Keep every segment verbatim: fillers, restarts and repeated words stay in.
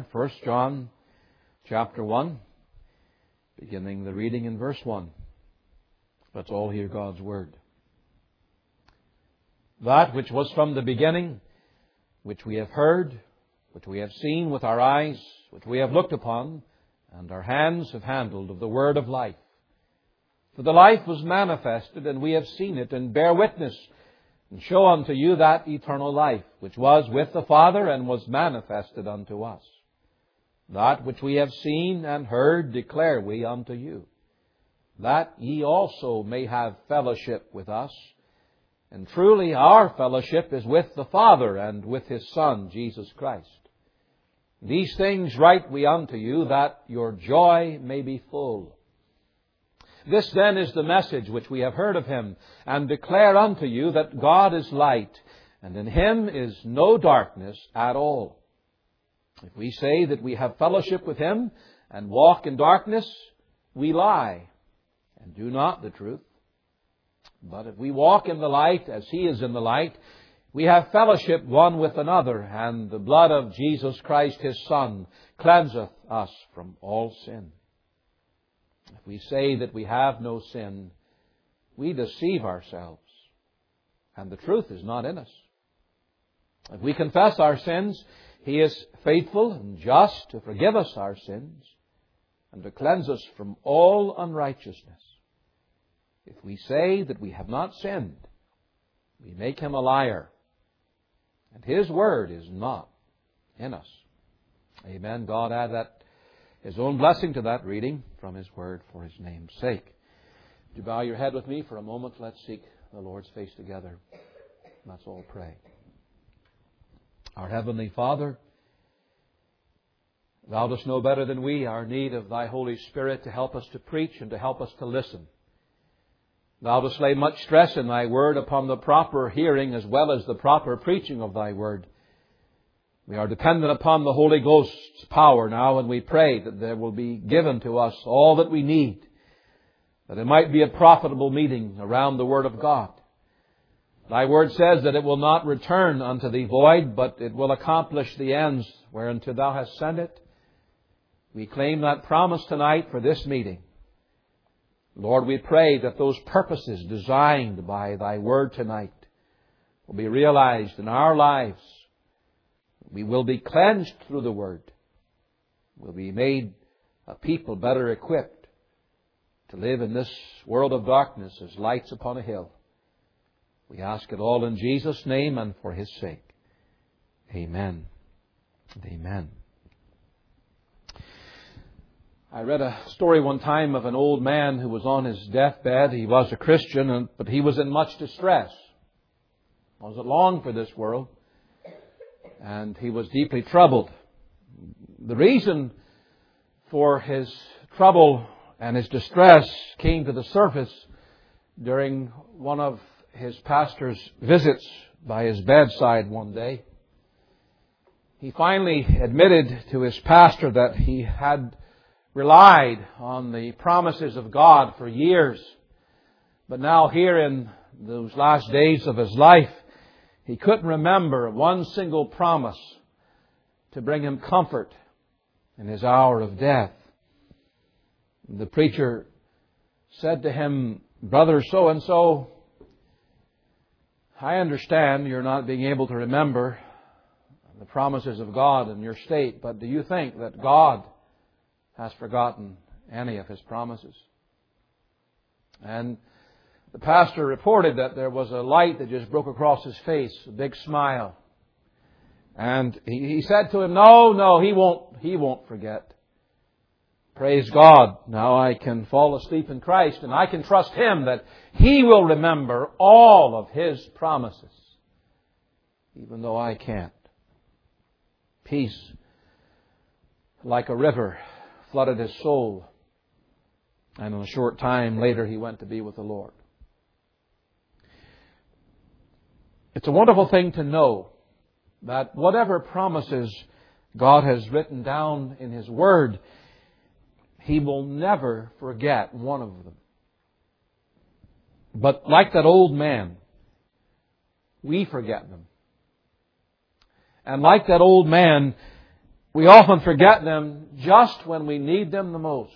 First John chapter one, beginning the reading in verse one. Let's all hear God's Word. That which was from the beginning, which we have heard, which we have seen with our eyes, which we have looked upon, and our hands have handled of the Word of life. For the life was manifested, and we have seen it, and bear witness, and show unto you that eternal life, which was with the Father, and was manifested unto us. That which we have seen and heard declare we unto you, that ye also may have fellowship with us. And truly our fellowship is with the Father and with His Son, Jesus Christ. These things write we unto you, that your joy may be full. This then is the message which we have heard of Him, and declare unto you that God is light, and in Him is no darkness at all. If we say that we have fellowship with Him, and walk in darkness, we lie, and do not the truth. But if we walk in the light, as He is in the light, we have fellowship one with another, and the blood of Jesus Christ, His Son, cleanseth us from all sin. If we say that we have no sin, we deceive ourselves, and the truth is not in us. If we confess our sins, He is faithful and just to forgive us our sins, and to cleanse us from all unrighteousness. If we say that we have not sinned, we make Him a liar, and His Word is not in us. Amen. God add that His own blessing to that reading from His Word for His name's sake. Would you bow your head with me for a moment? Let's seek the Lord's face together. Let's all pray. Our Heavenly Father, Thou dost know better than we our need of Thy Holy Spirit to help us to preach and to help us to listen. Thou dost lay much stress in Thy Word upon the proper hearing as well as the proper preaching of Thy Word. We are dependent upon the Holy Ghost's power now, and we pray that there will be given to us all that we need, that it might be a profitable meeting around the Word of God. Thy Word says that it will not return unto Thee void, but it will accomplish the ends whereunto Thou hast sent it. We claim that promise tonight for this meeting. Lord, we pray that those purposes designed by Thy Word tonight will be realized in our lives. We will be cleansed through the Word. We'll be made a people better equipped to live in this world of darkness as lights upon a hill. We ask it all in Jesus' name and for His sake. Amen. Amen. I read a story one time of an old man who was on his deathbed. He was a Christian, but he was in much distress. He wasn't long for this world, and he was deeply troubled. The reason for his trouble and his distress came to the surface during one of his pastor's visits by his bedside one day. He finally admitted to his pastor that he had relied on the promises of God for years. But now here in those last days of his life, he couldn't remember one single promise to bring him comfort in his hour of death. The preacher said to him, "Brother so-and-so, I understand you're not being able to remember the promises of God in your state, but do you think that God has forgotten any of His promises?" And the pastor reported that there was a light that just broke across his face, a big smile. And he, he said to him, no, no, he won't, he won't forget. Praise God. Now I can fall asleep in Christ, and I can trust Him that He will remember all of His promises, even though I can't. Peace, like a river, flooded his soul, and in a short time later he went to be with the Lord. It's a wonderful thing to know that whatever promises God has written down in His Word, He will never forget one of them. But like that old man, we forget them. And like that old man, we often forget them just when we need them the most.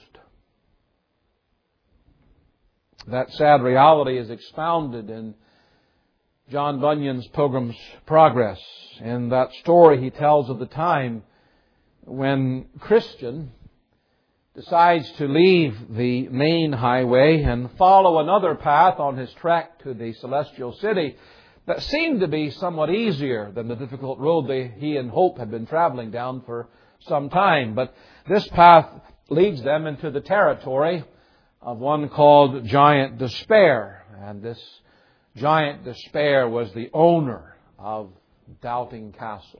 That sad reality is expounded in John Bunyan's Pilgrim's Progress. In that story he tells of the time when Christian decides to leave the main highway and follow another path on his trek to the celestial city that seemed to be somewhat easier than the difficult road they, he and Hope had been traveling down for some time. But this path leads them into the territory of one called Giant Despair. And this Giant Despair was the owner of Doubting Castle.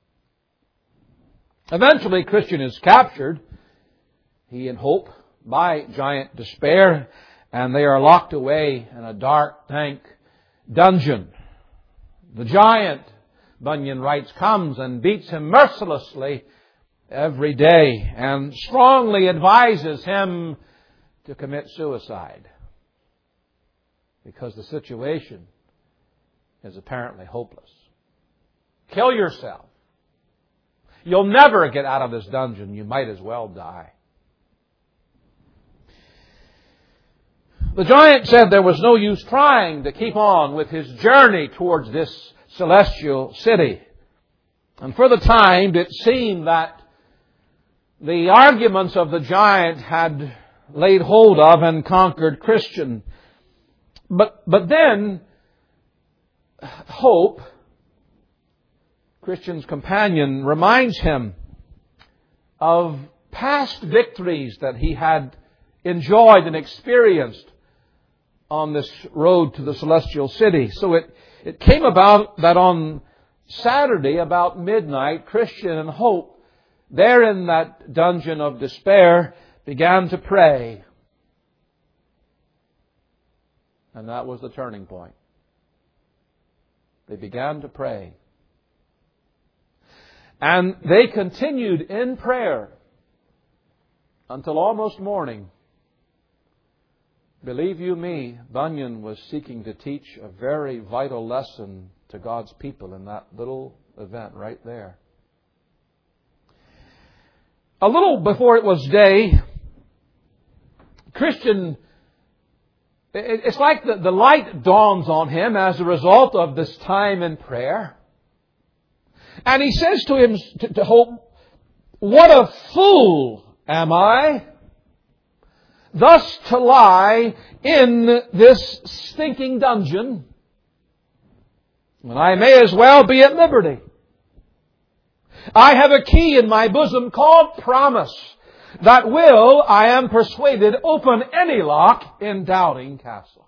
Eventually, Christian is captured, he and Hope, by Giant Despair, and they are locked away in a dark, dank dungeon. The giant, Bunyan writes, comes and beats him mercilessly every day and strongly advises him to commit suicide because the situation is apparently hopeless. Kill yourself. You'll never get out of this dungeon. You might as well die. The giant said there was no use trying to keep on with his journey towards this celestial city. And for the time, it seemed that the arguments of the giant had laid hold of and conquered Christian. But, but then, Hope, Christian's companion, reminds him of past victories that he had enjoyed and experienced on this road to the celestial city. So it, it came about that on Saturday, about midnight, Christian and Hope, there in that dungeon of despair, began to pray. And that was the turning point. They began to pray. And they continued in prayer until almost morning. Believe you me, Bunyan was seeking to teach a very vital lesson to God's people in that little event right there. A little before it was day, Christian, it's like the, the light dawns on him as a result of this time in prayer. And he says to him, to, to Hope, "What a fool am I, thus to lie in this stinking dungeon, when I may as well be at liberty. I have a key in my bosom called promise that will, I am persuaded, open any lock in Doubting Castle."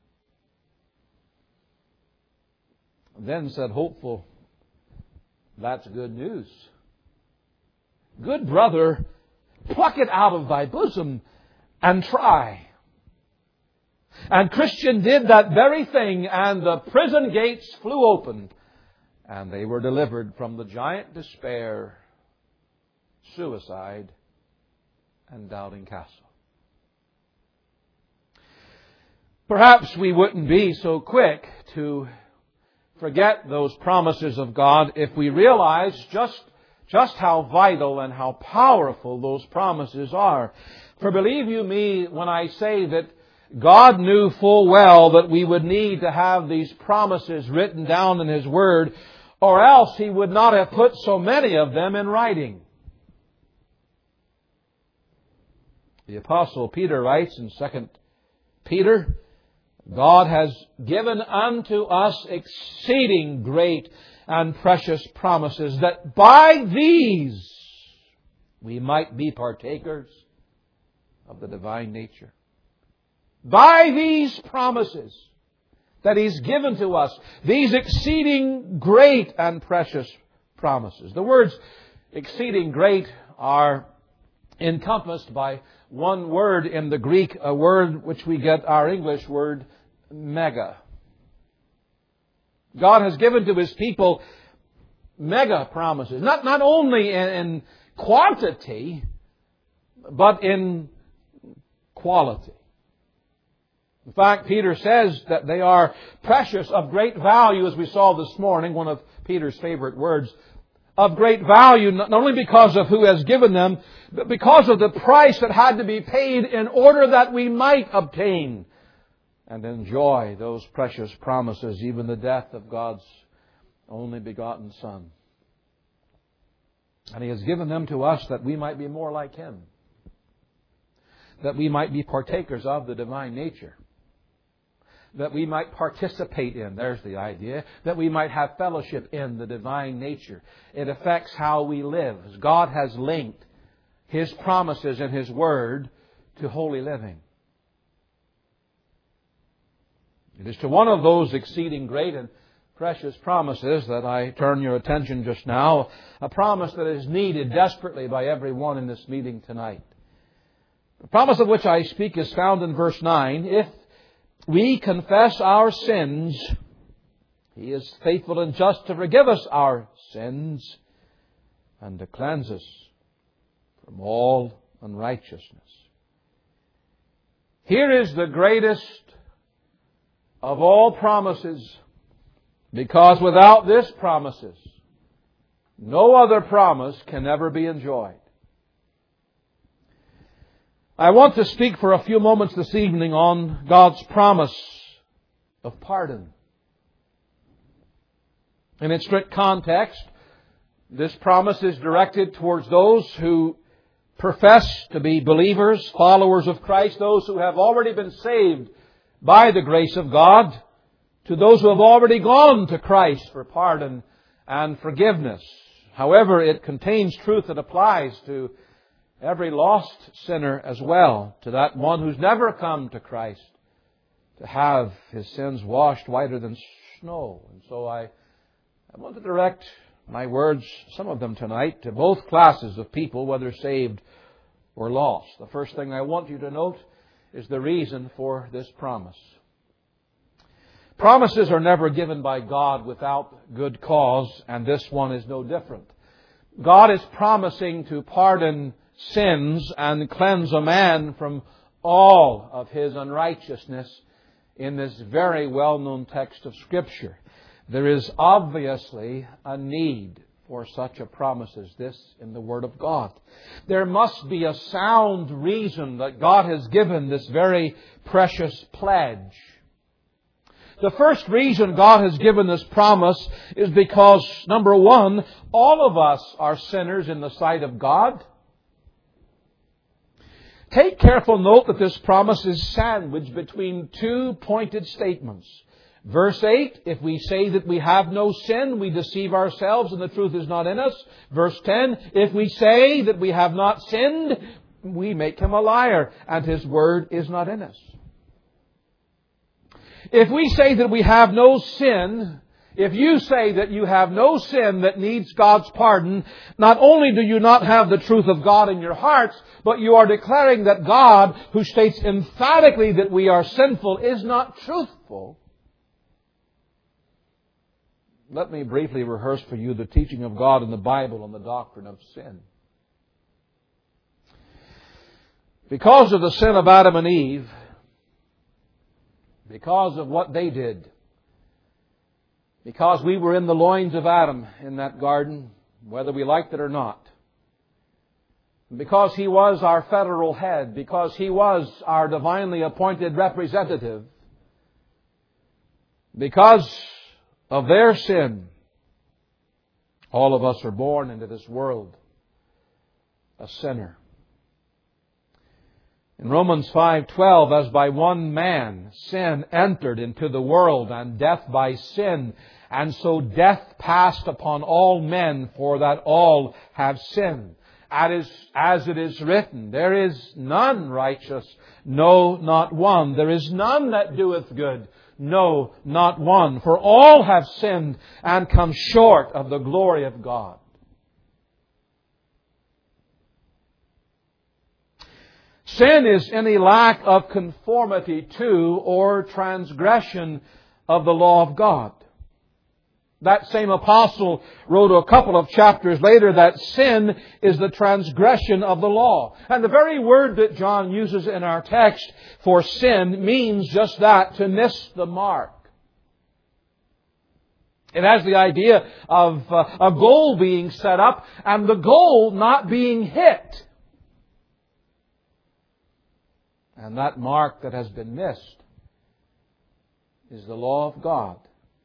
Then said Hopeful, "That's good news. Good brother, pluck it out of thy bosom and try." And Christian did that very thing, and the prison gates flew open, and they were delivered from the giant despair, suicide, and Doubting Castle. Perhaps we wouldn't be so quick to forget those promises of God if we realize just, just how vital and how powerful those promises are. For believe you me when I say that God knew full well that we would need to have these promises written down in His Word, or else He would not have put so many of them in writing. The Apostle Peter writes in Second Peter, "God has given unto us exceeding great and precious promises, that by these we might be partakers of the divine nature." By these promises that He's given to us, these exceeding great and precious promises. The words exceeding great are encompassed by one word in the Greek, a word which we get our English word mega. God has given to His people mega promises, not, not only in, in quantity, but in quality. In fact, Peter says that they are precious, of great value, as we saw this morning, one of Peter's favorite words, of great value, not only because of who has given them, but because of the price that had to be paid in order that we might obtain and enjoy those precious promises, even the death of God's only begotten Son. And He has given them to us that we might be more like Him, that we might be partakers of the divine nature, that we might participate in, there's the idea, that we might have fellowship in the divine nature. It affects how we live. God has linked His promises and His Word to holy living. It is to one of those exceeding great and precious promises that I turn your attention just now, a promise that is needed desperately by everyone in this meeting tonight. The promise of which I speak is found in verse nine. If we confess our sins, He is faithful and just to forgive us our sins and to cleanse us from all unrighteousness. Here is the greatest of all promises, because without this promises, no other promise can ever be enjoyed. I want to speak for a few moments this evening on God's promise of pardon. In its strict context, this promise is directed towards those who profess to be believers, followers of Christ, those who have already been saved by the grace of God, to those who have already gone to Christ for pardon and forgiveness. However, it contains truth that applies to every lost sinner as well, to that one who's never come to Christ to have his sins washed whiter than snow. And so I, I want to direct my words, some of them tonight, to both classes of people, whether saved or lost. The first thing I want you to note is the reason for this promise. Promises are never given by God without good cause, and this one is no different. God is promising to pardon sins and cleanse a man from all of his unrighteousness in this very well-known text of Scripture. There is obviously a need for such a promise as this in the Word of God. There must be a sound reason that God has given this very precious pledge. The first reason God has given this promise is because, number one, all of us are sinners in the sight of God. Take careful note that this promise is sandwiched between two pointed statements. Verse eight, if we say that we have no sin, we deceive ourselves and the truth is not in us. Verse ten, if we say that we have not sinned, we make Him a liar and His word is not in us. If we say that we have no sin, if you say that you have no sin that needs God's pardon, not only do you not have the truth of God in your hearts, but you are declaring that God, who states emphatically that we are sinful, is not truthful. Let me briefly rehearse for you the teaching of God in the Bible on the doctrine of sin. Because of the sin of Adam and Eve, because of what they did, because we were in the loins of Adam in that garden, whether we liked it or not, because he was our federal head, because he was our divinely appointed representative, because of their sin, all of us are born into this world a sinner. In Romans five twelve, as by one man sin entered into the world, and death by sin, and so death passed upon all men, for that all have sinned. As it is written, there is none righteous, no, not one. There is none that doeth good, no, not one. For all have sinned and come short of the glory of God. Sin is any lack of conformity to or transgression of the law of God. That same apostle wrote a couple of chapters later that sin is the transgression of the law. And the very word that John uses in our text for sin means just that, to miss the mark. It has the idea of uh, a goal being set up and the goal not being hit. And that mark that has been missed is the law of God.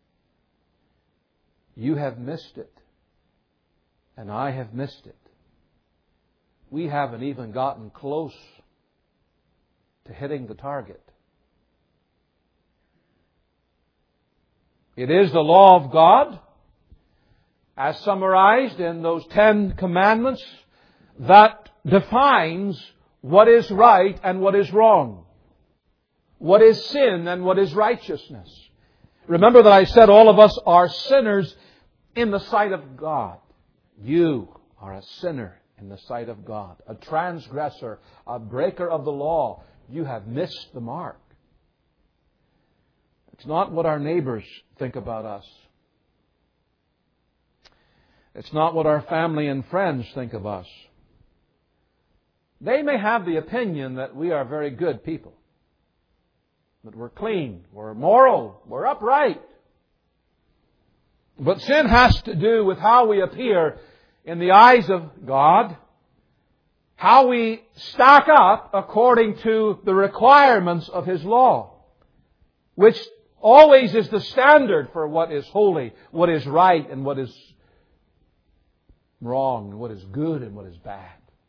You have missed it, and I have missed it. We haven't even gotten close to hitting the target. It is the law of God, as summarized in those Ten Commandments, that defines what is right and what is wrong, what is sin and what is righteousness. Remember that I said all of us are sinners in the sight of God. You are a sinner in the sight of God, a transgressor, a breaker of the law. You have missed the mark. It's not what our neighbors think about us. It's not what our family and friends think of us. They may have the opinion that we are very good people, that we're clean, we're moral, we're upright. But sin has to do with how we appear in the eyes of God, how we stack up according to the requirements of His law, which always is the standard for what is holy, what is right, and what is wrong, and what is good and what is bad.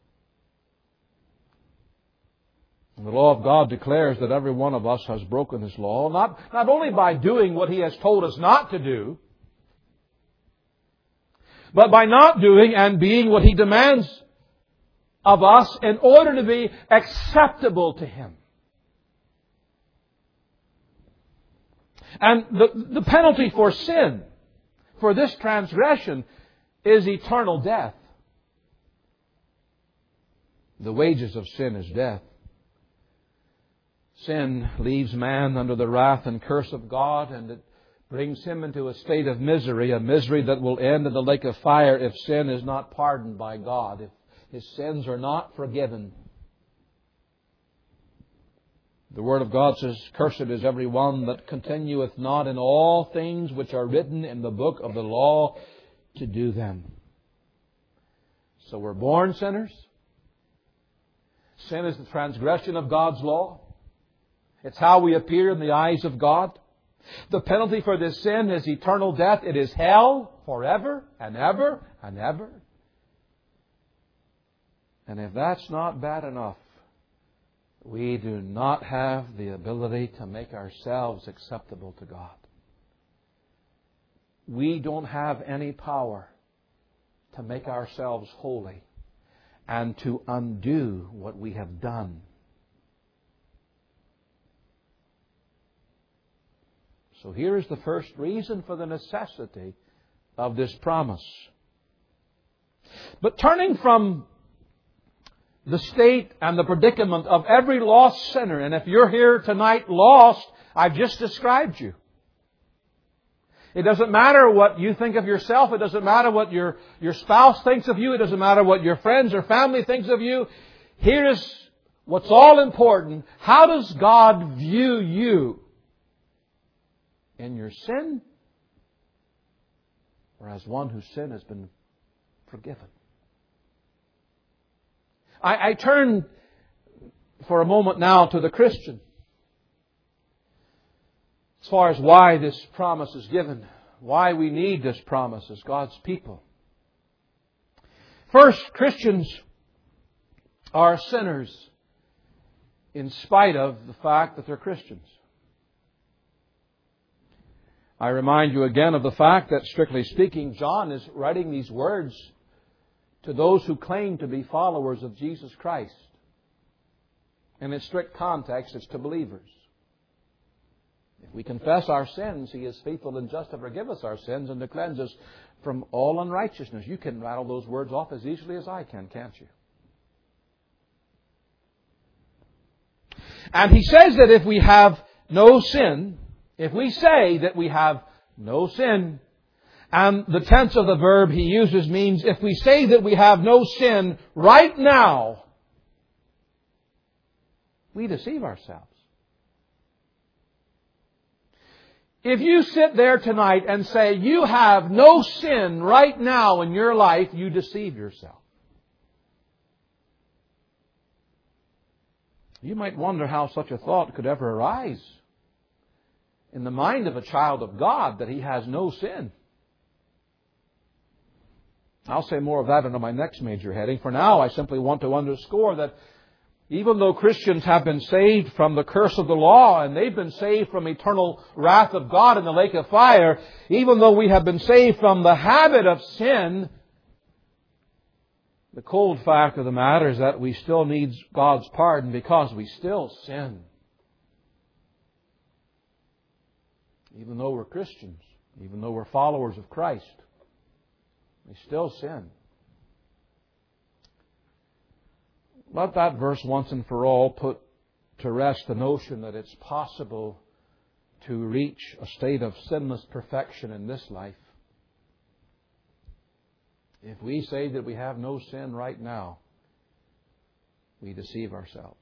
And the law of God declares that every one of us has broken His law, not, not only by doing what He has told us not to do, but by not doing and being what He demands of us in order to be acceptable to Him. And the, the penalty for sin, for this transgression, is eternal death. The wages of sin is death. Sin leaves man under the wrath and curse of God, and it brings him into a state of misery, a misery that will end in the lake of fire if sin is not pardoned by God, if his sins are not forgiven. The Word of God says, "Cursed is every one that continueth not in all things which are written in the book of the law to do them." So we're born sinners. Sin is the transgression of God's law. It's how we appear in the eyes of God. The penalty for this sin is eternal death. It is hell forever and ever and ever. And if that's not bad enough, we do not have the ability to make ourselves acceptable to God. We don't have any power to make ourselves holy and to undo what we have done. So here is the first reason for the necessity of this promise. But turning from the state and the predicament of every lost sinner, and if you're here tonight lost, I've just described you. It doesn't matter what you think of yourself. It doesn't matter what your, your spouse thinks of you. It doesn't matter what your friends or family thinks of you. Here is what's all important. How does God view you? In your sin, or as one whose sin has been forgiven? I, I turn for a moment now to the Christian as far as why this promise is given, why we need this promise as God's people. First, Christians are sinners in spite of the fact that they're Christians. I remind you again of the fact that, strictly speaking, John is writing these words to those who claim to be followers of Jesus Christ. In its strict context, it's to believers. If we confess our sins, He is faithful and just to forgive us our sins and to cleanse us from all unrighteousness. You can rattle those words off as easily as I can, can't you? And He says that if we have no sin, if we say that we have no sin, and the tense of the verb He uses means if we say that we have no sin right now, we deceive ourselves. If you sit there tonight and say you have no sin right now in your life, you deceive yourself. You might wonder how such a thought could ever arise in the mind of a child of God, that he has no sin. I'll say more of that under my next major heading. For now, I simply want to underscore that even though Christians have been saved from the curse of the law, and they've been saved from eternal wrath of God in the lake of fire, even though we have been saved from the habit of sin, the cold fact of the matter is that we still need God's pardon because we still sin. Even though we're Christians, even though we're followers of Christ, we still sin. Let that verse once and for all put to rest the notion that it's possible to reach a state of sinless perfection in this life. If we say that we have no sin right now, we deceive ourselves.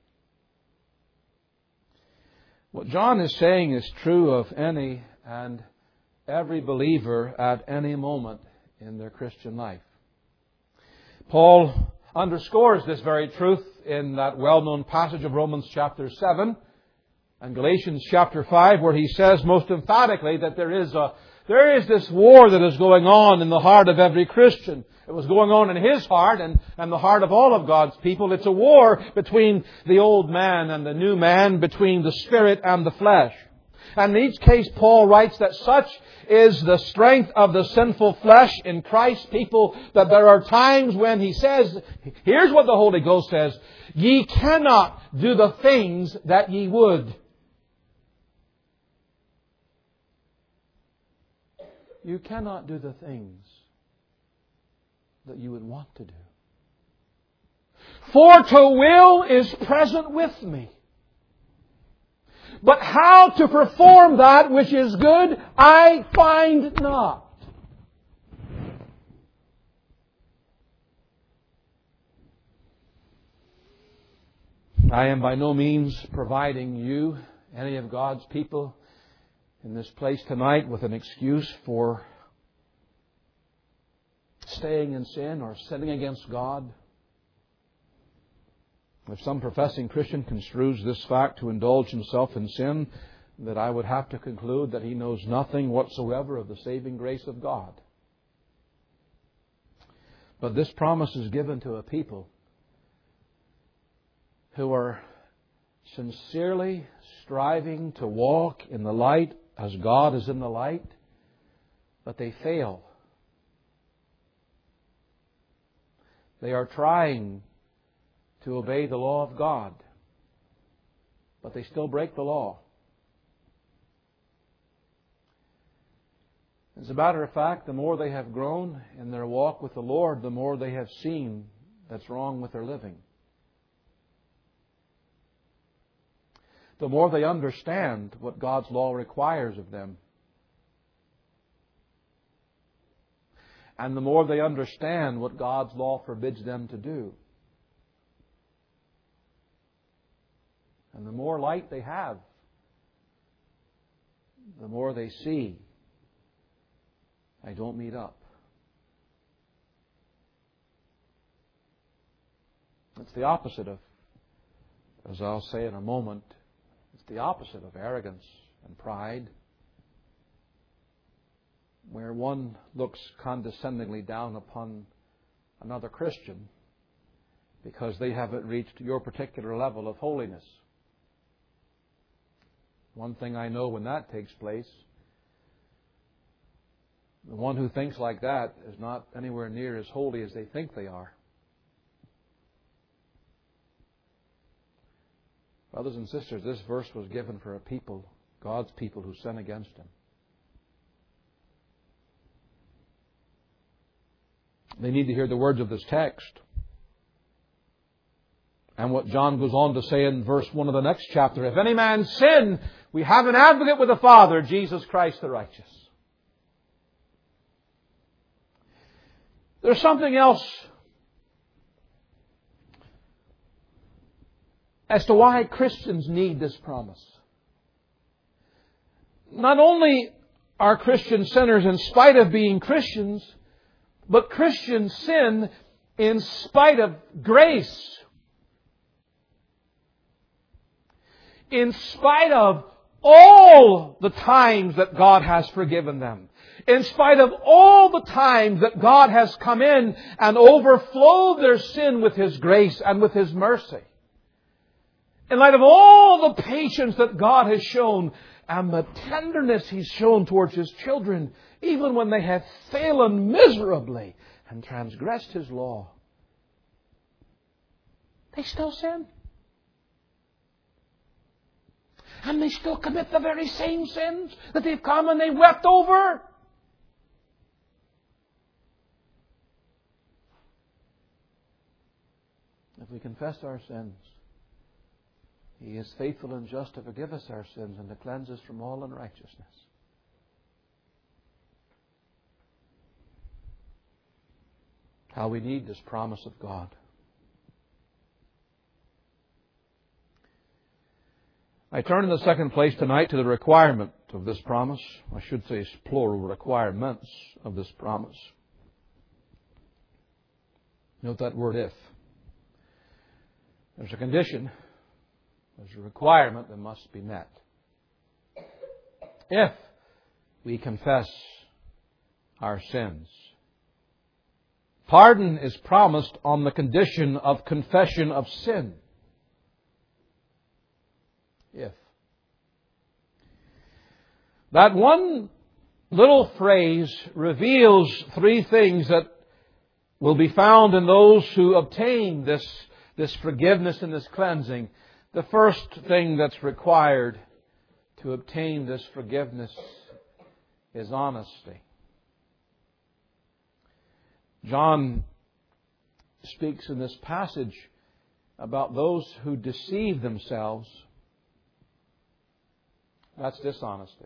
What John is saying is true of any and every believer at any moment in their Christian life. Paul underscores this very truth in that well-known passage of Romans chapter seven and Galatians chapter five, where he says most emphatically that there is a there is this war that is going on in the heart of every Christian. It was going on in his heart and, and the heart of all of God's people. It's a war between the old man and the new man, between the spirit and the flesh. And in each case, Paul writes that such is the strength of the sinful flesh in Christ's people that there are times when he says, here's what the Holy Ghost says, ye cannot do the things that ye would. You cannot do the things that you would want to do. For to will is present with me. But how to perform that which is good, I find not. I am by no means providing you, any of God's people in this place tonight, with an excuse for staying in sin or sinning against God. If some professing Christian construes this fact to indulge himself in sin, that I would have to conclude that he knows nothing whatsoever of the saving grace of God. But this promise is given to a people who are sincerely striving to walk in the light as God is in the light, but they fail. They are trying to obey the law of God, but they still break the law. As a matter of fact, the more they have grown in their walk with the Lord, the more they have seen that's wrong with their living. The more they understand what God's law requires of them. And the more they understand what God's law forbids them to do. And the more light they have, the more they see, I don't meet up. It's the opposite of, as I'll say in a moment, it's the opposite of arrogance and pride, where one looks condescendingly down upon another Christian because they haven't reached your particular level of holiness. One thing I know when that takes place, the one who thinks like that is not anywhere near as holy as they think they are. Brothers and sisters, this verse was given for a people, God's people, who sin against Him. They need to hear the words of this text. And what John goes on to say in verse one of the next chapter, if any man sin, we have an advocate with the Father, Jesus Christ the righteous. There's something else as to why Christians need this promise. not only are Christians sinners in spite of being Christians, but Christians sin in spite of grace. In spite of all the times that God has forgiven them. In spite of all the times that God has come in and overflowed their sin with His grace and with His mercy. In light of all the patience that God has shown and the tenderness He's shown towards His children, even when they have fallen miserably and transgressed His law, they still sin. And they still commit the very same sins that they've come and they wept over. If we confess our sins, He is faithful and just to forgive us our sins and to cleanse us from all unrighteousness. How we need this promise of God. I turn in the second place tonight to the requirement of this promise. I should say plural requirements of this promise. Note that word if. There's a condition. There's a requirement that must be met. If we confess our sins. Pardon is promised on the condition of confession of sin. If. That one little phrase reveals three things that will be found in those who obtain this, this forgiveness and this cleansing. The first thing that's required to obtain this forgiveness is honesty. John speaks in this passage about those who deceive themselves. That's dishonesty.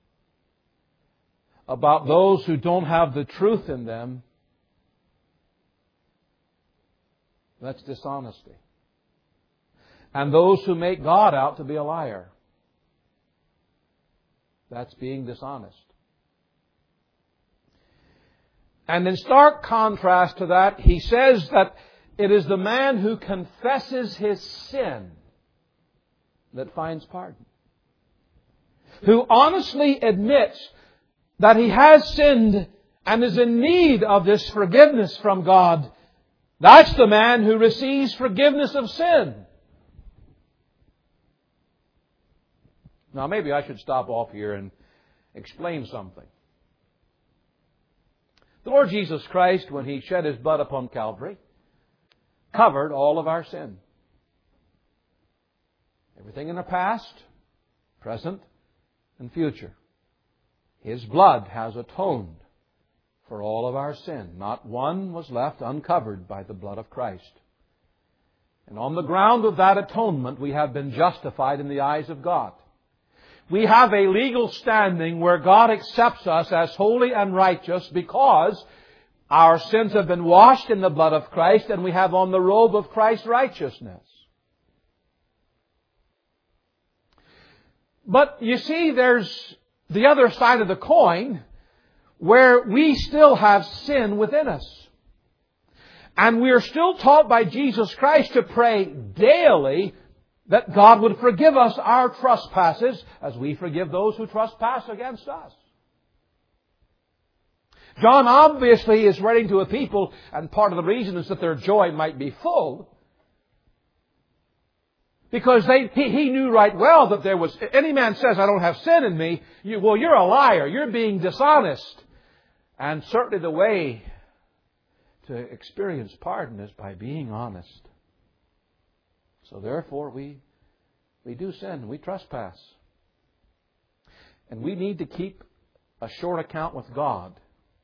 About those who don't have the truth in them. That's dishonesty. And those who make God out to be a liar. That's being dishonest. And in stark contrast to that, he says that it is the man who confesses his sin that finds pardon. Who honestly admits that he has sinned and is in need of this forgiveness from God. That's the man who receives forgiveness of sin. Now maybe I should stop off here and explain something. The Lord Jesus Christ, when He shed His blood upon Calvary, covered all of our sin. Everything in the past, present, and future. His blood has atoned for all of our sin. Not one was left uncovered by the blood of Christ. And on the ground of that atonement, we have been justified in the eyes of God. We have a legal standing where God accepts us as holy and righteous because our sins have been washed in the blood of Christ and we have on the robe of Christ's righteousness. But you see, there's the other side of the coin where we still have sin within us. And we are still taught by Jesus Christ to pray daily that God would forgive us our trespasses as we forgive those who trespass against us. John obviously is writing to a people, and part of the reason is that their joy might be full. Because they, he, he knew right well that there was, any man says, I don't have sin in me, you, well, you're a liar. You're being dishonest. And certainly the way to experience pardon is by being honest. So therefore we, we do sin. We trespass. And we need to keep a short account with God.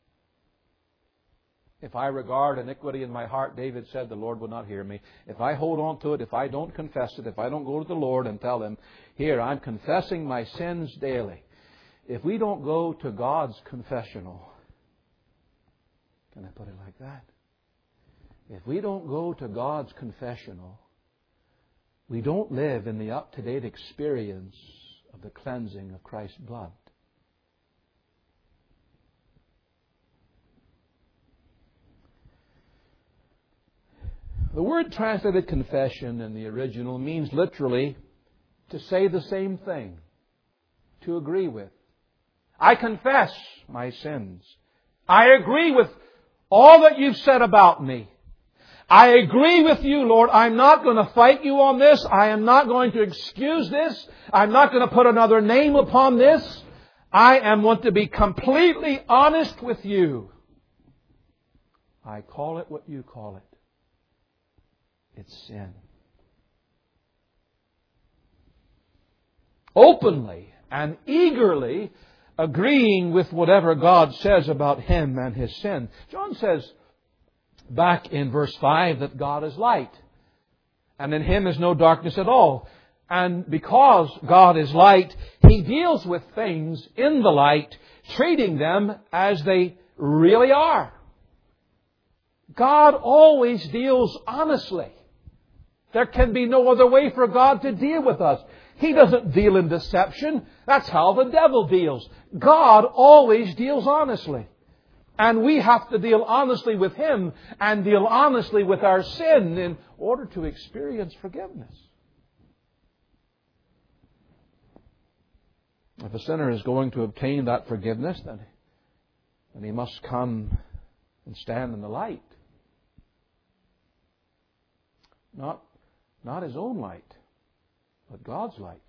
If I regard iniquity in my heart, David said, the Lord will not hear me. If I hold on to it, if I don't confess it, if I don't go to the Lord and tell Him, here, I'm confessing my sins daily. If we don't go to God's confessional, can I put it like that? If we don't go to God's confessional, we don't live in the up-to-date experience of the cleansing of Christ's blood. The word translated confession in the original means literally to say the same thing, to agree with. I confess my sins. I agree with all that you've said about me. I agree with you, Lord. I'm not going to fight you on this. I am not going to excuse this. I'm not going to put another name upon this. I am want to be completely honest with you. I call it what you call it. It's sin. Openly and eagerly agreeing with whatever God says about him and his sin. John says back in verse five that God is light, and in him is no darkness at all. And because God is light, he deals with things in the light, treating them as they really are. God always deals honestly. There can be no other way for God to deal with us. He doesn't deal in deception. That's how the devil deals. God always deals honestly. And we have to deal honestly with Him and deal honestly with our sin in order to experience forgiveness. If a sinner is going to obtain that forgiveness, then, then he must come and stand in the light. Not, not his own light, but God's light.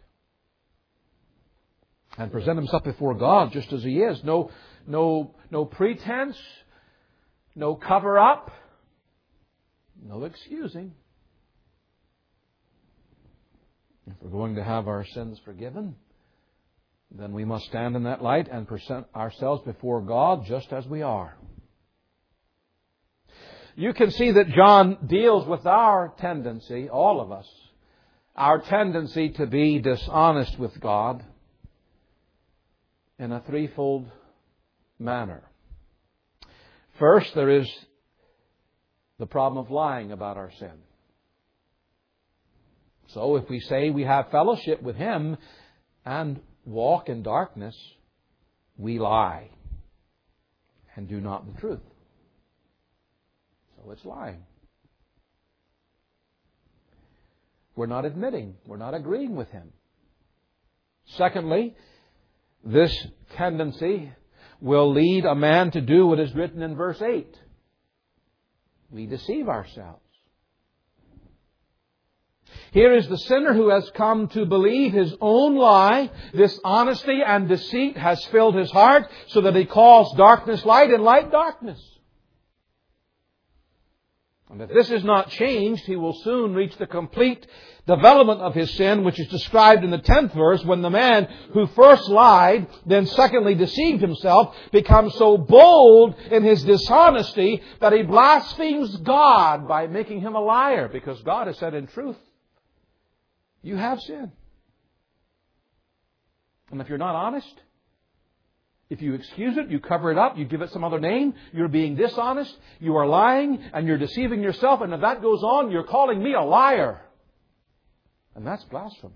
And present himself before God just as he is. No, no, no pretense, no cover up, no excusing. If we're going to have our sins forgiven, then we must stand in that light and present ourselves before God just as we are. You can see that John deals with our tendency, all of us, our tendency to be dishonest with God in a threefold manner. First, there is the problem of lying about our sin. So if we say we have fellowship with Him and walk in darkness, we lie and do not the truth. So it's lying. We're not admitting, we're not agreeing with Him. Secondly, this tendency will lead a man to do what is written in verse eight. We deceive ourselves. Here is the sinner who has come to believe his own lie. Dishonesty and deceit has filled his heart so that he calls darkness light and light darkness. And if this is not changed, he will soon reach the complete development of his sin, which is described in the tenth verse, when the man who first lied, then secondly deceived himself, becomes so bold in his dishonesty that he blasphemes God by making Him a liar, because God has said in truth, you have sin. And if you're not honest, if you excuse it, you cover it up, you give it some other name, you're being dishonest, you are lying, and you're deceiving yourself, and if that goes on, you're calling me a liar. And that's blasphemy.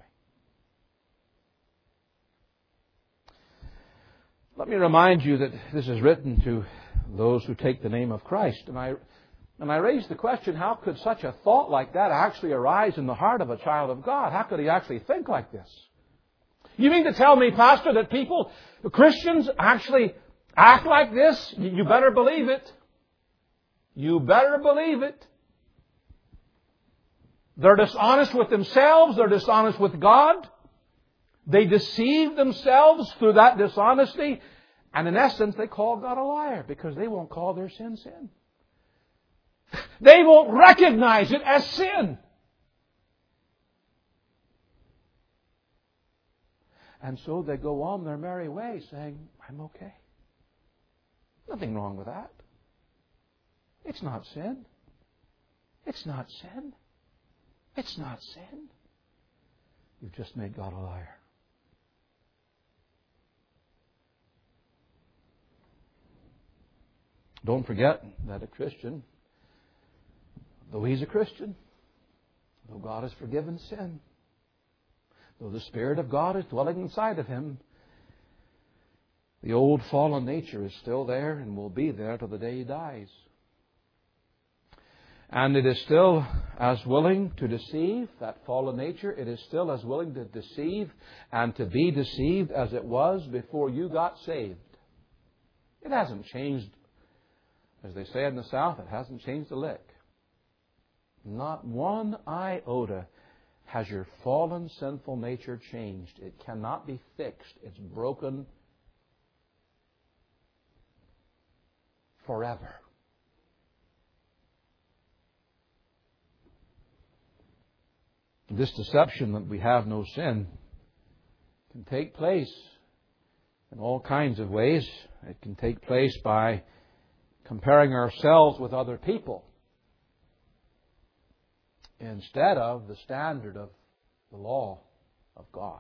Let me remind you that this is written to those who take the name of Christ. And I, and I raise the question, how could such a thought like that actually arise in the heart of a child of God? How could he actually think like this? You mean to tell me, Pastor, that people, Christians, actually act like this? You better believe it. You better believe it. They're dishonest with themselves. They're dishonest with God. They deceive themselves through that dishonesty. And in essence, they call God a liar because they won't call their sin sin. They won't recognize it as sin. And so they go on their merry way saying, I'm okay. Nothing wrong with that. It's not sin. It's not sin. It's not sin. You've just made God a liar. Don't forget that a Christian, though he's a Christian, though God has forgiven sin, though the Spirit of God is dwelling inside of him, the old fallen nature is still there and will be there till the day he dies. And it is still as willing to deceive, that fallen nature. It is still as willing to deceive and to be deceived as it was before you got saved. It hasn't changed, as they say in the South, it hasn't changed a lick. Not one iota has your fallen, sinful nature changed. It cannot be fixed. It's broken forever. This deception that we have no sin can take place in all kinds of ways. It can take place by comparing ourselves with other people instead of the standard of the law of God.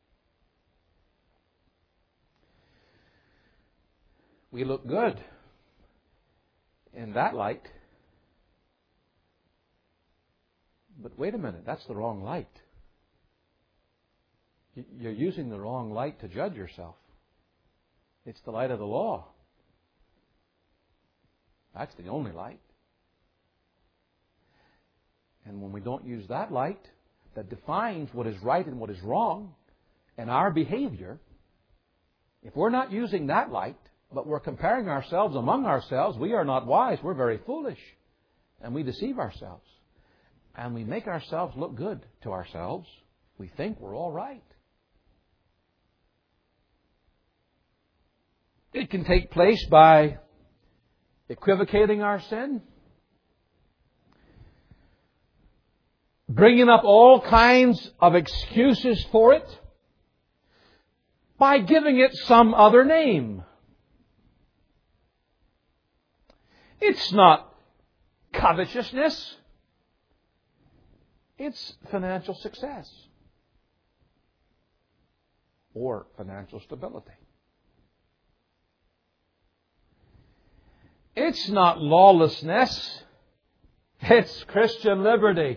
We look good in that light. But wait a minute, that's the wrong light. You're using the wrong light to judge yourself. It's the light of the law. That's the only light. And when we don't use that light that defines what is right and what is wrong in our behavior, if we're not using that light, but we're comparing ourselves among ourselves, we are not wise. We're very foolish. And we deceive ourselves. And we make ourselves look good to ourselves. We think we're all right. It can take place by equivocating our sin, bringing up all kinds of excuses for it, by giving it some other name. It's not covetousness. It's financial success or financial stability. It's not lawlessness. It's Christian liberty.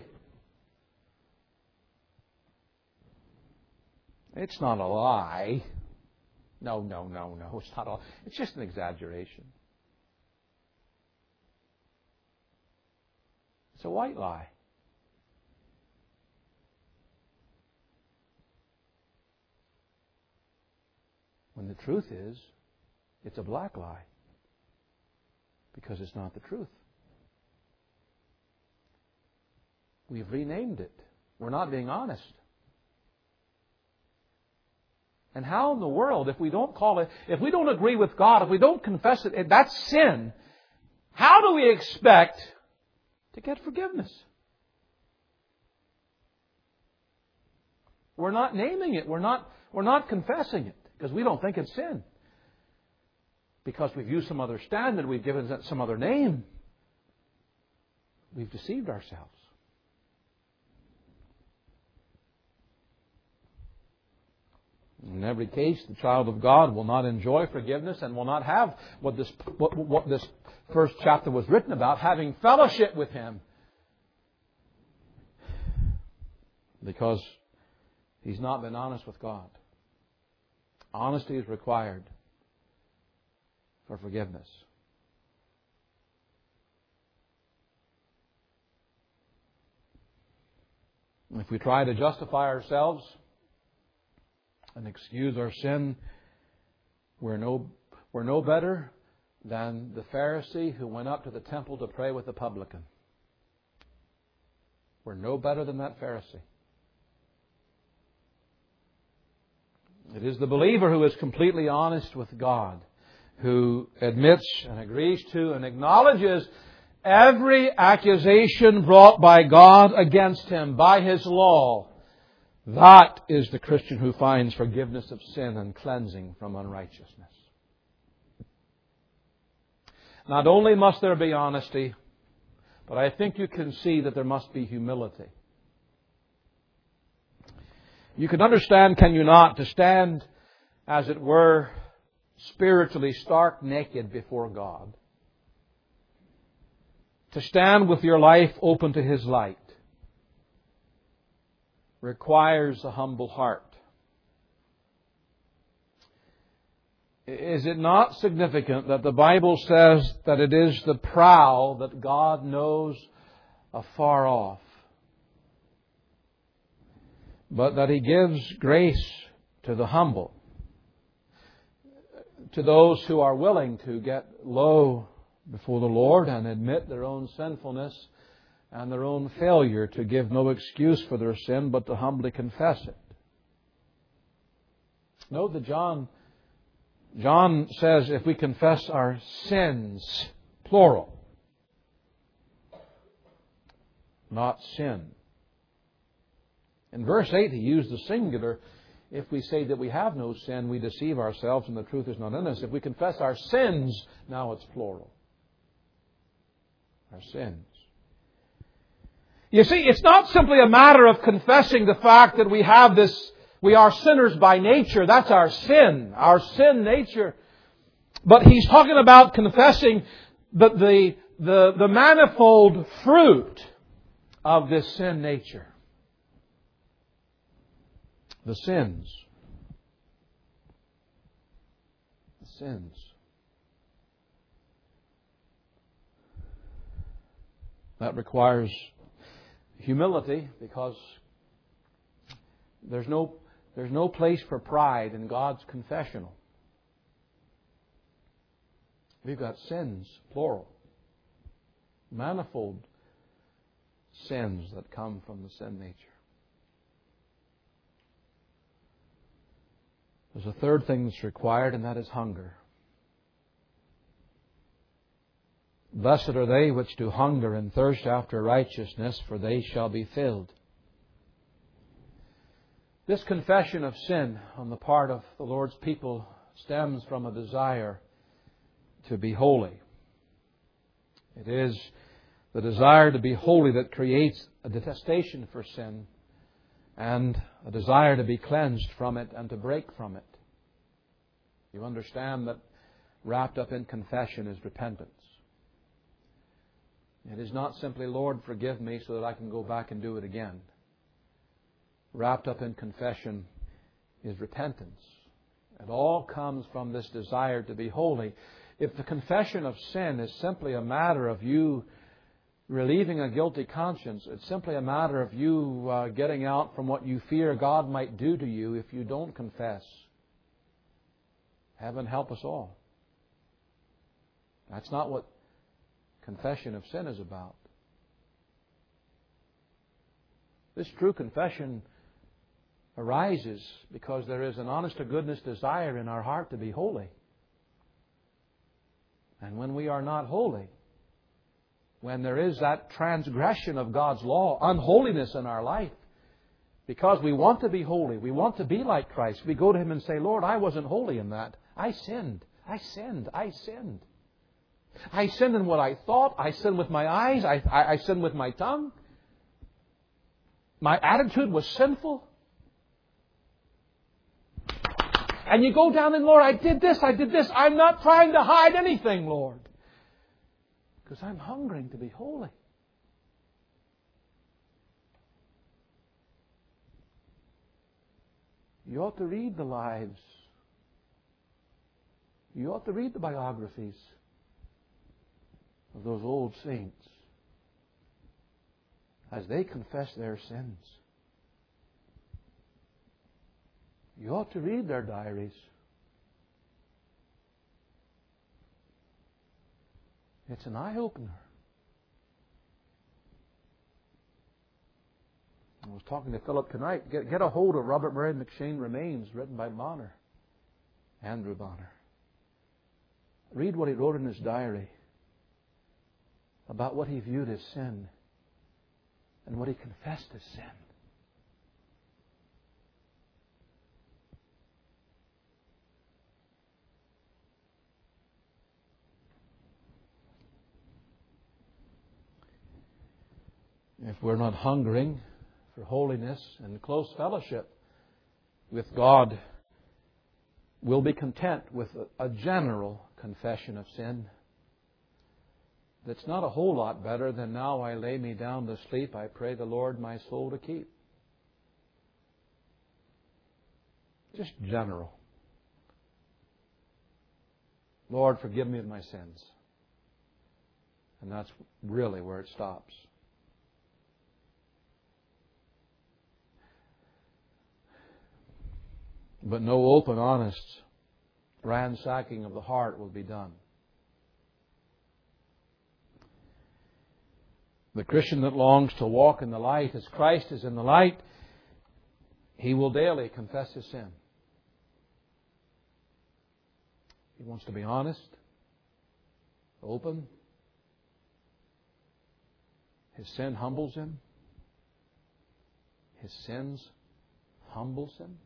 It's not a lie. No, no, no, no. It's not a lie. It's just an exaggeration. It's a white lie. When the truth is, it's a black lie. Because it's not the truth. We've renamed it. We're not being honest. And how in the world, if we don't call it, if we don't agree with God, if we don't confess it, that's sin, how do we expect to get forgiveness? We're not naming it. We're not, we're not confessing it because we don't think it's sin. Because we've used some other standard, we've given it some other name. We've deceived ourselves. In every case, the child of God will not enjoy forgiveness and will not have what this, what, what this first chapter was written about, having fellowship with Him. Because he's not been honest with God. Honesty is required for forgiveness. If we try to justify ourselves and excuse our sin, we're no, we're no better than the Pharisee who went up to the temple to pray with the publican. We're no better than that Pharisee. It is the believer who is completely honest with God, who admits and agrees to and acknowledges every accusation brought by God against him by His law. That is the Christian who finds forgiveness of sin and cleansing from unrighteousness. Not only must there be honesty, but I think you can see that there must be humility. You can understand, can you not, to stand, as it were, spiritually stark naked before God. To stand with your life open to His light requires a humble heart. Is it not significant that the Bible says that it is the proud that God knows afar off, but that He gives grace to the humble, to those who are willing to get low before the Lord and admit their own sinfulness and their own failure, to give no excuse for their sin, but to humbly confess it. Note that John, John says if we confess our sins, plural, not sin. In verse eight, he used the singular. If we say that we have no sin, we deceive ourselves and the truth is not in us. If we confess our sins, now it's plural. Our sins. You see, it's not simply a matter of confessing the fact that we have this, we are sinners by nature. That's our sin, our sin nature. But he's talking about confessing the, the, the, the manifold fruit of this sin nature. The sins. The sins. That requires humility, because there's no, there's no place for pride in God's confessional. We've got sins, plural. Manifold sins that come from the sin nature. There's a third thing that's required, and that is hunger. Blessed are they which do hunger and thirst after righteousness, for they shall be filled. This confession of sin on the part of the Lord's people stems from a desire to be holy. It is the desire to be holy that creates a detestation for sin and a desire to be cleansed from it and to break from it. You understand that wrapped up in confession is repentance. It is not simply, Lord, forgive me so that I can go back and do it again. Wrapped up in confession is repentance. It all comes from this desire to be holy. If the confession of sin is simply a matter of you relieving a guilty conscience, it's simply a matter of you uh, getting out from what you fear God might do to you if you don't confess. Heaven help us all. That's not what confession of sin is about. This true confession arises because there is an honest to goodness desire in our heart to be holy. And when we are not holy, when there is that transgression of God's law, unholiness in our life, because we want to be holy, we want to be like Christ, we go to Him and say, Lord, I wasn't holy in that. I sinned. I sinned. I sinned. I sinned in what I thought. I sinned with my eyes. I, I, I sinned with my tongue. My attitude was sinful. And you go down and, Lord, I did this, I did this. I'm not trying to hide anything, Lord. Because I'm hungering to be holy. You ought to read the lives. You ought to read the biographies of those old saints as they confess their sins. You ought to read their diaries. It's an eye-opener. I was talking to Philip tonight. Get, get a hold of Robert Murray McCheyne Remains, written by Bonner, Andrew Bonner. Read what he wrote in his diary about what he viewed as sin and what he confessed as sin. If we're not hungering for holiness and close fellowship with God, we'll be content with a, a general confession of sin. That's not a whole lot better than now I lay me down to sleep, I pray the Lord my soul to keep. Just general. Lord, forgive me of my sins. And that's really where it stops. but no open, honest ransacking of the heart will be done. The Christian that longs to walk in the light as Christ is in the light, he will daily confess his sin. He wants to be honest, open. His sin humbles him. His sins humbles him.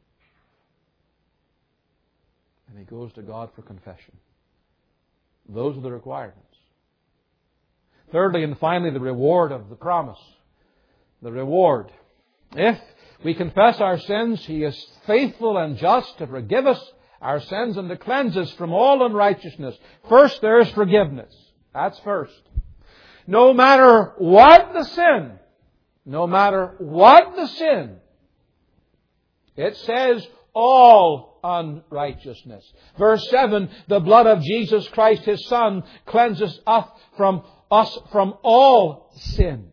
And he goes to God for confession. Those are the requirements. Thirdly and finally, the reward of the promise. The reward. If we confess our sins, He is faithful and just to forgive us our sins and to cleanse us from all unrighteousness. First, there is forgiveness. That's first. No matter what the sin, no matter what the sin, it says all unrighteousness. Verse seven, the blood of Jesus Christ, His Son, cleanses us from us from all sin.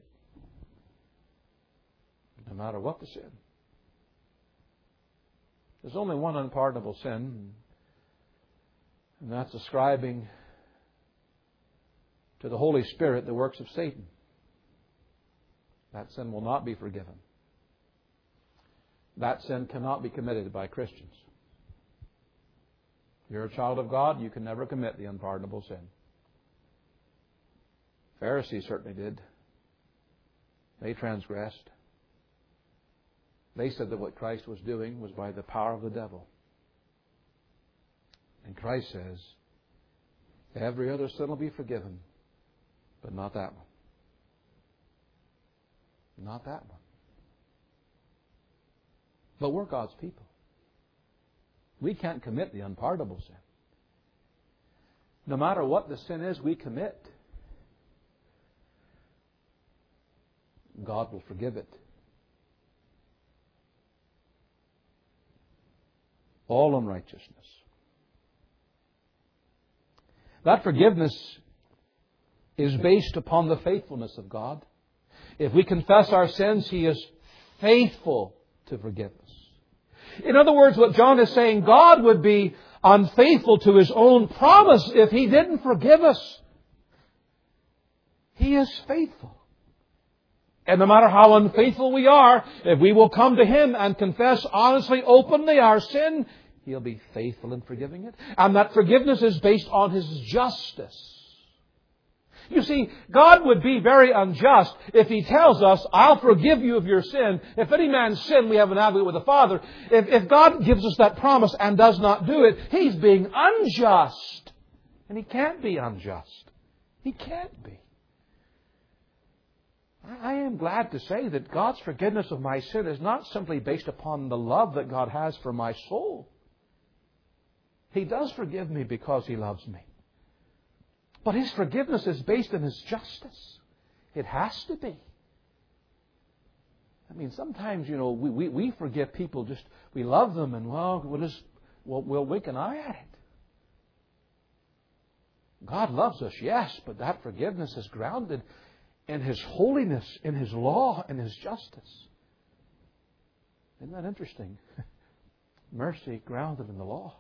No matter what the sin. There's only one unpardonable sin, and that's ascribing to the Holy Spirit the works of Satan. That sin will not be forgiven. That sin cannot be committed by Christians. If you're a child of God, you can never commit the unpardonable sin. Pharisees certainly did. They transgressed. They said that what Christ was doing was by the power of the devil. And Christ says, every other sin will be forgiven, but not that one. Not that one. But we're God's people. We can't commit the unpardonable sin. No matter what the sin is we commit, God will forgive it. All unrighteousness. That forgiveness is based upon the faithfulness of God. If we confess our sins, He is faithful to forgive us. In other words, what John is saying, God would be unfaithful to His own promise if He didn't forgive us. He is faithful. And no matter how unfaithful we are, if we will come to Him and confess honestly, openly our sin, He'll be faithful in forgiving it. And that forgiveness is based on His justice. You see, God would be very unjust if He tells us, I'll forgive you of your sin. If any man sin, we have an advocate with the Father. If, if God gives us that promise and does not do it, He's being unjust. And He can't be unjust. He can't be. I am glad to say that God's forgiveness of my sin is not simply based upon the love that God has for my soul. He does forgive me because He loves me. But His forgiveness is based on His justice. It has to be. I mean, sometimes, you know, we, we, we forgive people just, we love them and, well, we'll just, we'll, we'll wink an eye at it. God loves us, yes, but that forgiveness is grounded in His holiness, in His law, in His justice. Isn't that interesting? Mercy grounded in the law.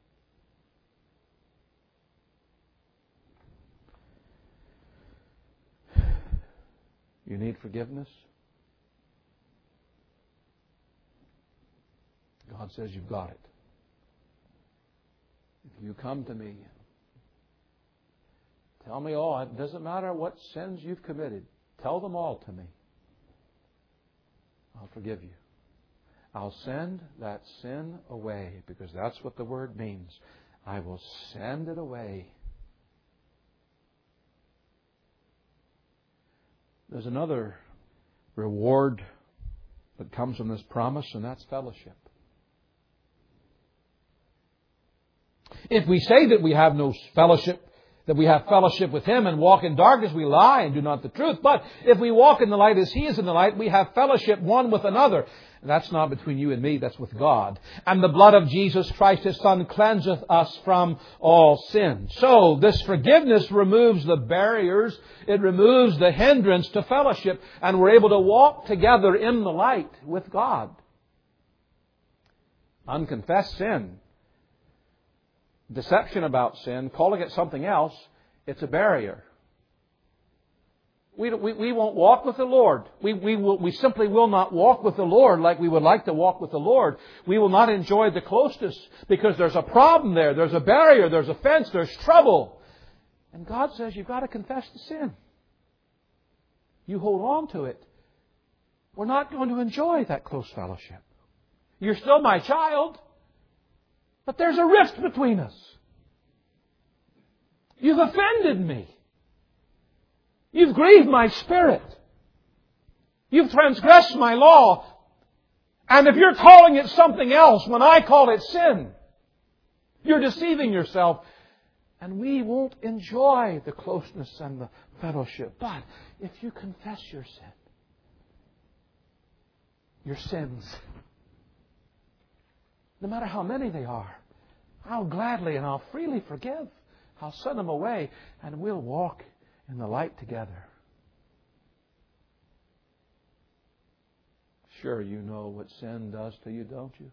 You need forgiveness? God says you've got it. If you come to me, tell me all. It doesn't matter what sins you've committed. Tell them all to me. I'll forgive you. I'll send that sin away, because that's what the word means. I will send it away. There's another reward that comes from this promise, and that's fellowship. If we say that we have no fellowship, that we have fellowship with Him and walk in darkness, we lie and do not the truth. But if we walk in the light as He is in the light, we have fellowship one with another. That's not between you and me, that's with God. And the blood of Jesus Christ, His Son, cleanseth us from all sin. So, this forgiveness removes the barriers. It removes the hindrance to fellowship. And we're able to walk together in the light with God. Unconfessed sin, deception about sin, calling it something else, it's a barrier. We, we, we won't walk with the Lord. We, we, will, we simply will not walk with the Lord like we would like to walk with the Lord. We will not enjoy the closeness because there's a problem there. There's a barrier. There's a fence. There's trouble. And God says you've got to confess the sin. You hold on to it. We're not going to enjoy that close fellowship. You're still my child, but there's a rift between us. You've offended me. You've grieved my spirit. You've transgressed my law. And if you're calling it something else when I call it sin, you're deceiving yourself. And we won't enjoy the closeness and the fellowship. But if you confess your sin, your sins, no matter how many they are, I'll gladly and I'll freely forgive. I'll send them away and we'll walk in the light together. Sure, you know what sin does to you, don't you?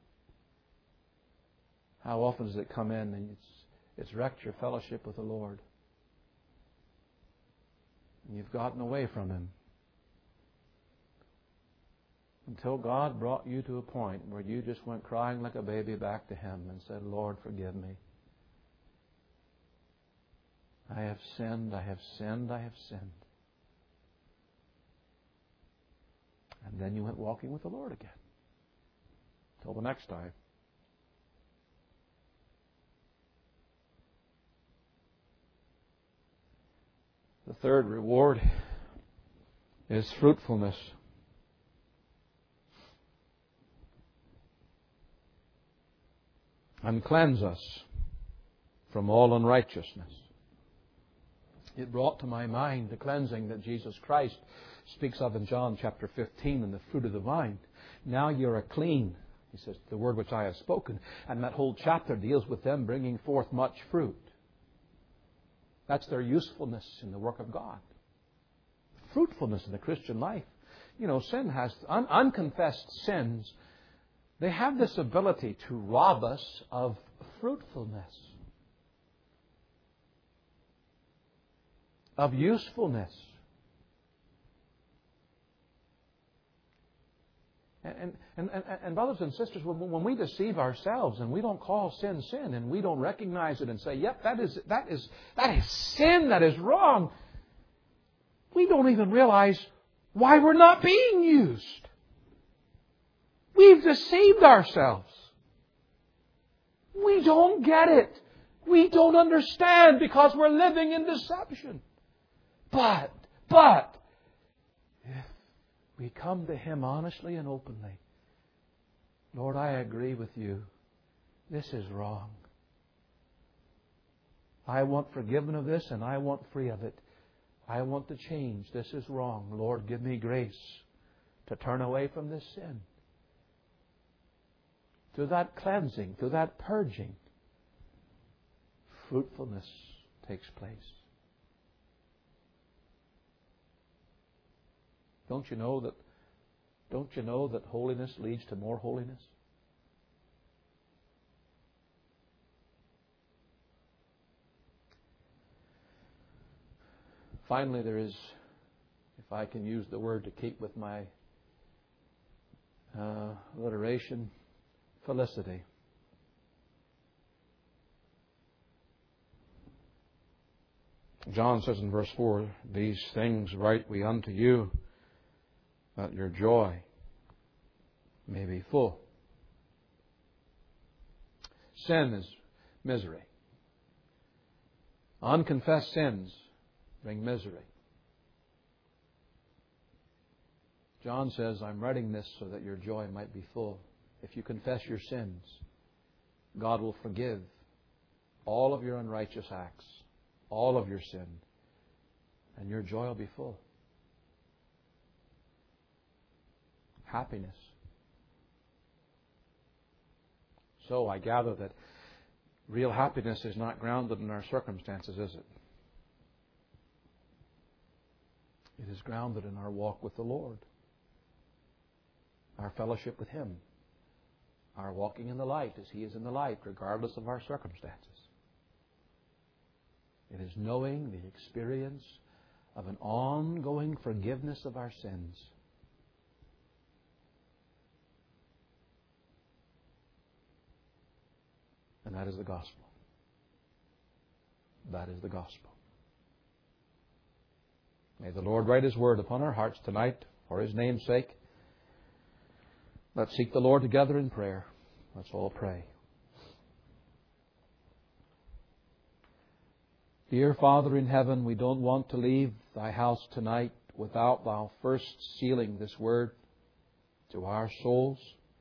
How often does it come in and it's, it's wrecked your fellowship with the Lord? And you've gotten away from Him. Until God brought you to a point where you just went crying like a baby back to Him and said, Lord, forgive me. I have sinned, I have sinned, I have sinned. And then you went walking with the Lord again. Till the next time. The third reward is fruitfulness. And cleanse us from all unrighteousness. It brought to my mind the cleansing that Jesus Christ speaks of in John chapter fifteen in the fruit of the vine. Now you're a clean, He says, the word which I have spoken. And that whole chapter deals with them bringing forth much fruit. That's their usefulness in the work of God. Fruitfulness in the Christian life. You know, sin has, un- unconfessed sins, they have this ability to rob us of fruitfulness, of usefulness. And, and, and, and brothers and sisters, when, when we deceive ourselves and we don't call sin sin and we don't recognize it and say, yep, that is, that is, that is sin, that is wrong, we don't even realize why we're not being used. We've deceived ourselves. We don't get it. We don't understand because we're living in deception. But, but, if we come to Him honestly and openly, Lord, I agree with you. This is wrong. I want forgiven of this and I want free of it. I want to change. This is wrong. Lord, give me grace to turn away from this sin. Through that cleansing, through that purging, fruitfulness takes place. Don't you know that, don't you know that holiness leads to more holiness? Finally, there is, if I can use the word to keep with my uh, alliteration, felicity. John says in verse four, these things write we unto you, that your joy may be full. Sin is misery. Unconfessed sins bring misery. John says, I'm writing this so that your joy might be full. If you confess your sins, God will forgive all of your unrighteous acts, all of your sin, and your joy will be full. Happiness. So I gather that real happiness is not grounded in our circumstances, is it? It is grounded in our walk with the Lord, our fellowship with Him, our walking in the light as He is in the light, regardless of our circumstances. It is knowing the experience of an ongoing forgiveness of our sins. And that is the gospel. That is the gospel. May the Lord write His word upon our hearts tonight for His name's sake. Let's seek the Lord together in prayer. Let's all pray. Dear Father in heaven, we don't want to leave Thy house tonight without Thou first sealing this word to our souls.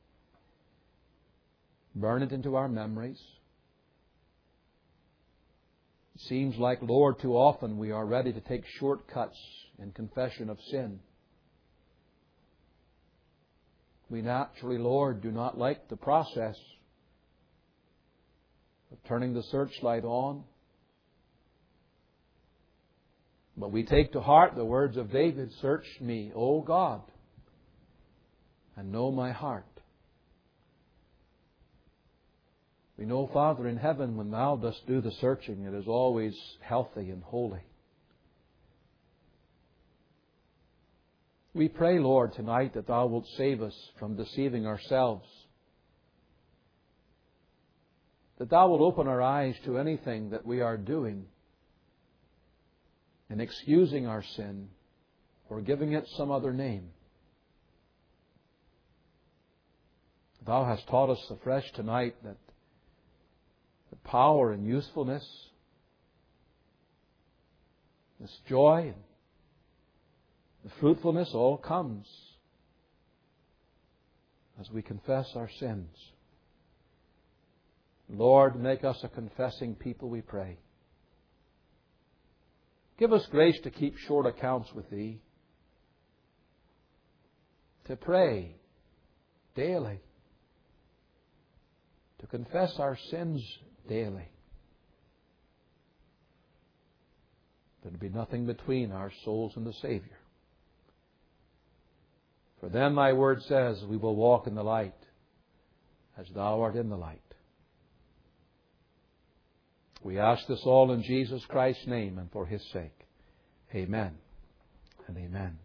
Burn it into our memories. It seems like, Lord, too often we are ready to take shortcuts in confession of sin. We naturally, Lord, do not like the process of turning the searchlight on. But we take to heart the words of David, "Search me, O God, and know my heart." We know, Father in heaven, when Thou dost do the searching, it is always healthy and holy. We pray, Lord, tonight that Thou wilt save us from deceiving ourselves. That Thou wilt open our eyes to anything that we are doing in excusing our sin or giving it some other name. Thou hast taught us afresh tonight that the power and usefulness, this joy and the fruitfulness all comes as we confess our sins. Lord, make us a confessing people, we pray. Give us grace to keep short accounts with Thee, to pray daily, to confess our sins daily. There would be nothing between our souls and the Savior. For then Thy word says, we will walk in the light as Thou art in the light. We ask this all in Jesus Christ's name and for His sake. Amen and amen.